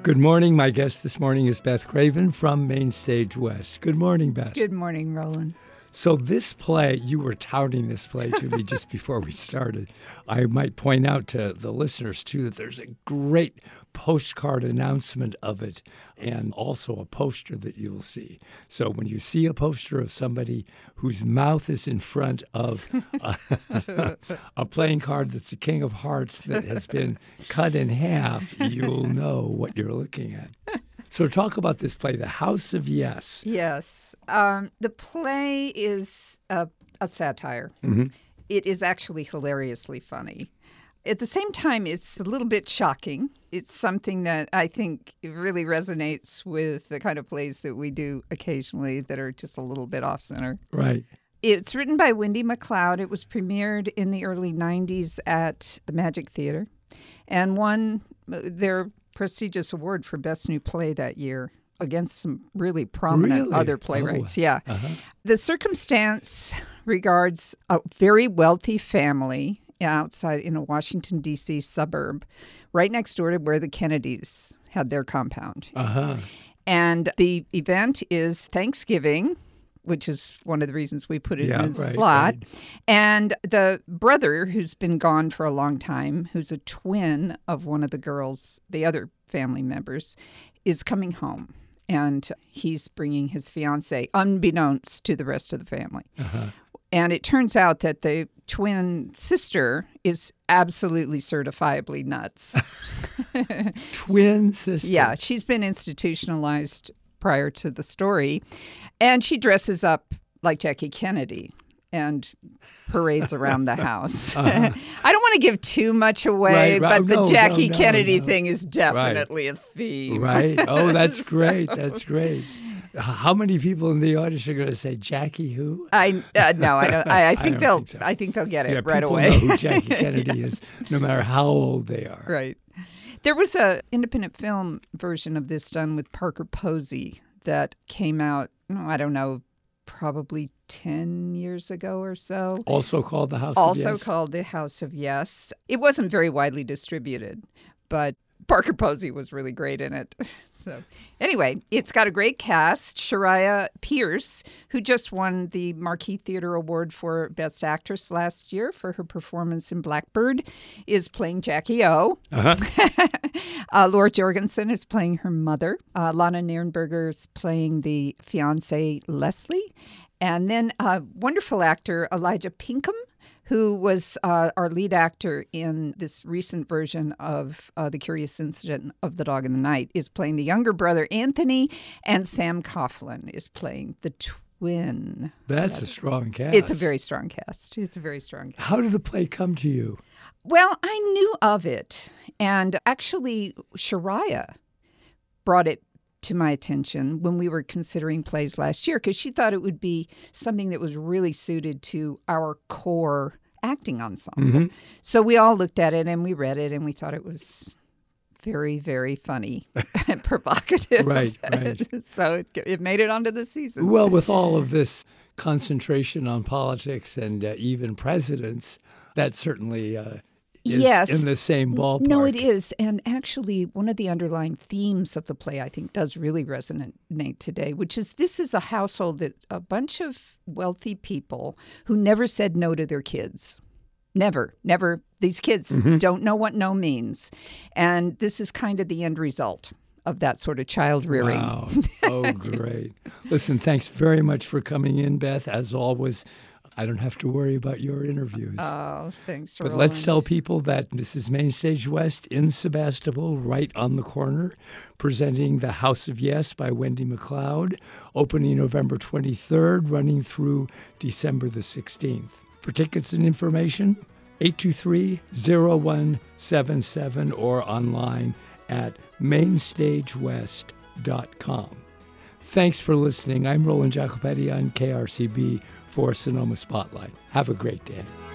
Good morning. My guest this morning is Beth Craven from Main Stage West. Good morning, Beth. Good morning, Roland. So this play, you were touting this play to me just before we started. I might point out to the listeners, too, that there's a great postcard announcement of it and also a poster that you'll see. So when you see a poster of somebody whose mouth is in front of a playing card that's a King of Hearts that has been cut in half, you'll know what you're looking at. So talk about this play, The House of Yes. Yes. The play is a satire. Mm-hmm. It is actually hilariously funny. At the same time, it's a little bit shocking. It's something that I think really resonates with the kind of plays that we do occasionally that are just a little bit off-center. Right. It's written by Wendy MacLeod. It was premiered in the early 90s at the Magic Theater and won their prestigious award for Best New Play that year against some really prominent other playwrights. Yeah. Uh-huh. The circumstance regards a very wealthy family outside in a Washington, D.C. suburb right next door to where the Kennedys had their compound. Uh-huh. And the event is Thanksgiving, which is one of the reasons we put it in the slot. Right. And the brother, who's been gone for a long time, who's a twin of one of the girls, the other family members, is coming home. And he's bringing his fiancée, unbeknownst to the rest of the family. Uh-huh. And it turns out that the twin sister is absolutely certifiably nuts. Twin sister? Yeah, she's been institutionalized prior to the story. And she dresses up like Jackie Kennedy and parades around the house. Uh-huh. I don't want to give too much away, but the Jackie Kennedy thing is definitely a theme. Right. Oh, that's great. That's great. How many people in the audience are going to say Jackie who? No, I don't. I think they'll. So. I think they'll get it right away. People know who Jackie Kennedy is, no matter how old they are. Right. There was an independent film version of this done with Parker Posey that came out. I don't know, probably 10 years ago or so. Also called The House of Yes. Also called The House of Yes. It wasn't very widely distributed, but Parker Posey was really great in it. So anyway, it's got a great cast. Shariah Pierce, who just won the Marquis Theater Award for Best Actress last year for her performance in Blackbird, is playing Jackie O. Uh-huh. Laura Jorgensen is playing her mother. Lana Nierenberger is playing the fiancée, Leslie. And then wonderful actor Elijah Pinkham, who was our lead actor in this recent version of The Curious Incident of the Dog in the Night, is playing the younger brother, Anthony, and Sam Coughlin is playing the twin. That's a strong cast. It's a very strong cast. How did the play come to you? Well, I knew of it, and actually Shariah brought it to my attention when we were considering plays last year, because she thought it would be something that was really suited to our core acting ensemble. Mm-hmm. So we all looked at it and we read it and we thought it was very, very funny and provocative. Right. So it made it onto the season. Well, with all of this concentration on politics and even presidents, that certainly is in the same ballpark. No, it is. And actually, one of the underlying themes of the play, I think, does really resonate today, which is this is a household that a bunch of wealthy people who never said no to their kids. Never. These kids don't know what no means. And this is kind of the end result of that sort of child rearing. Wow. Oh, great. Listen, thanks very much for coming in, Beth. As always, I don't have to worry about your interviews. Oh, thanks, But Roland. let's tell people that this is Main Stage West in Sebastopol, right on the corner, presenting The House of Yes by Wendy MacLeod, opening November 23rd, running through December the 16th. For tickets and information, 823-0177 or online at mainstagewest.com. Thanks for listening. I'm Roland Jacopetti on KRCB for Sonoma Spotlight. Have a great day.